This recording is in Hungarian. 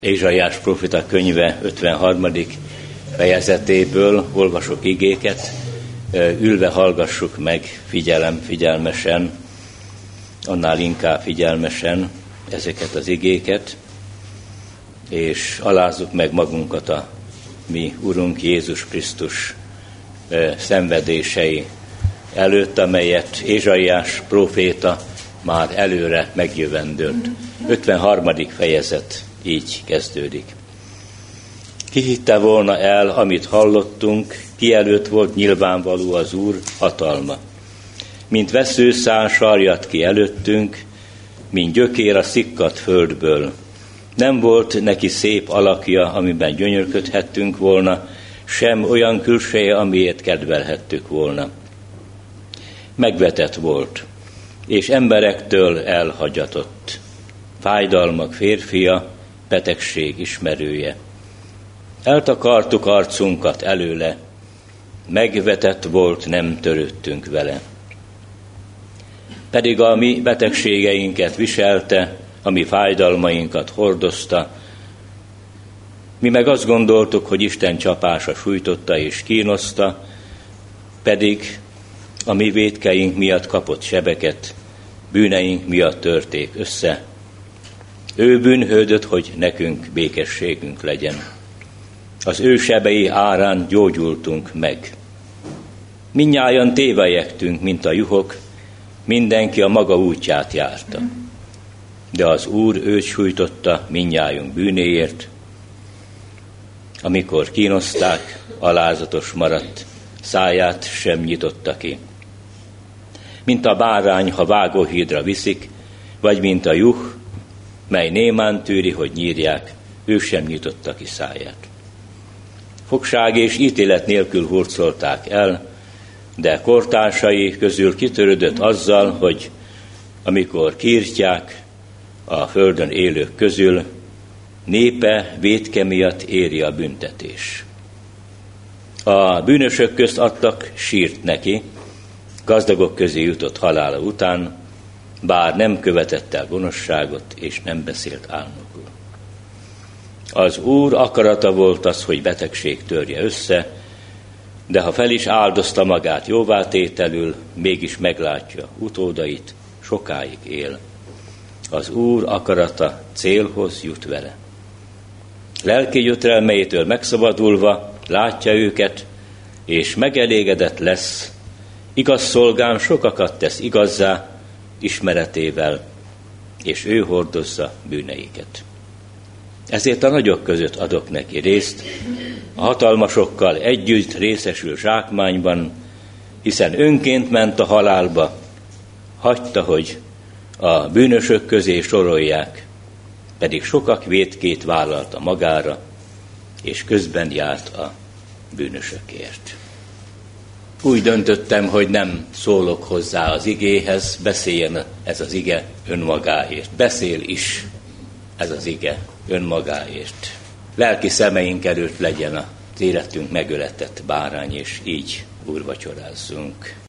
Ézsaiás próféta könyve 53. fejezetéből olvasok igéket, ülve hallgassuk meg figyelmesen, annál inkább figyelmesen ezeket az igéket, és alázzuk meg magunkat a mi Urunk Jézus Krisztus szenvedései előtt, amelyet Ézsaiás próféta már előre megjövendőlt. 53. fejezet így kezdődik. Ki hitte volna el, amit hallottunk, ki előtt volt nyilvánvaló az Úr hatalma. Mint veszőszál sarjadt ki előttünk, mint gyökér a szikkadt földből. Nem volt neki szép alakja, amiben gyönyörködhettünk volna, sem olyan külseje, amiért kedvelhettük volna. Megvetett volt, és emberektől elhagyatott. Fájdalmak férfia, betegség ismerője. Eltakartuk arcunkat előle, megvetett volt, nem törődtünk vele. Pedig a mi betegségeinket viselte, a mi fájdalmainkat hordozta, mi meg azt gondoltuk, hogy Isten csapása sújtotta és kínoszta, pedig a mi vétkeink miatt kapott sebeket, bűneink miatt törték össze. Ő bűnhődött, hogy nekünk békességünk legyen. Az ő sebei árán gyógyultunk meg. Mindnyájan tévejektünk, mint a juhok, mindenki a maga útját járta. De az Úr őt sújtotta mindnyájunk bűnéért. Amikor kínozták, alázatos maradt, száját sem nyitotta ki. Mint a bárány, ha vágóhídra viszik, vagy mint a juh, mely némán tűri, hogy nyírják, ő sem nyitotta ki száját. Fogság és ítélet nélkül hurcolták el, de kortársai közül kitörődött azzal, hogy amikor kiirtják a földön élők közül, népe vétke miatt éri a büntetés. A bűnösök közt adtak sírt neki, gazdagok közé jutott halála után, bár nem követett el gonoszságot, és nem beszélt álnokul. Az Úr akarata volt az, hogy betegség törje össze, de ha fel is áldozta magát jóvátételül, mégis meglátja utódait, sokáig él. Az Úr akarata célhoz jut vele. Lelki gyötrelmeitől megszabadulva látja őket, és megelégedett lesz. Igaz szolgám sokakat tesz igazzá ismeretével, és ő hordozza bűneiket. Ezért a nagyok között adok neki részt, a hatalmasokkal együtt részesül zsákmányban, hiszen önként ment a halálba, hagyta, hogy a bűnösök közé sorolják, pedig sokak vétkét vállalta magára, és közben járt a bűnösökért. Úgy döntöttem, hogy nem szólok hozzá az igéhez, beszéljen ez az ige önmagáért. Beszél is ez az ige önmagáért. Lelki szemeink előtt legyen az életünk megöletett bárány, és így úrvacsorázzunk.